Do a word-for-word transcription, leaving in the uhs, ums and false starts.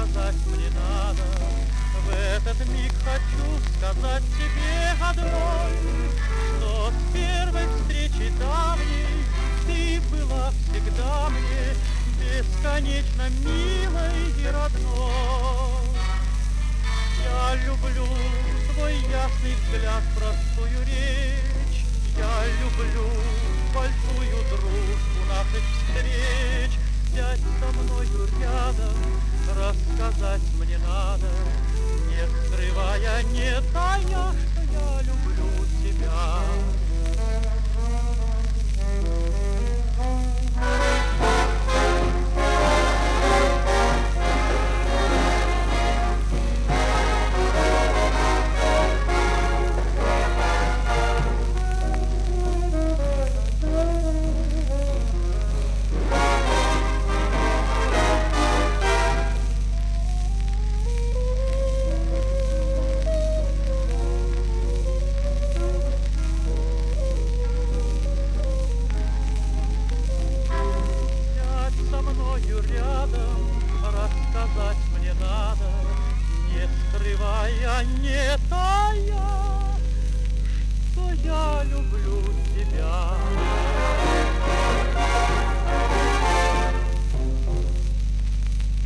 рассказать мне надо. В этот миг хочу сказать тебе одной, что с первой встречи давней ты была всегда мне бесконечно милой и родной. Я люблю твой ясный взгляд, простую речь. Я люблю большую дружбу наших встреч. Сядь со мною рядом, рассказать мне надо, не скрывая, не тайня, что я люблю тебя. Рядом рассказать мне надо, не скрывая, не тая.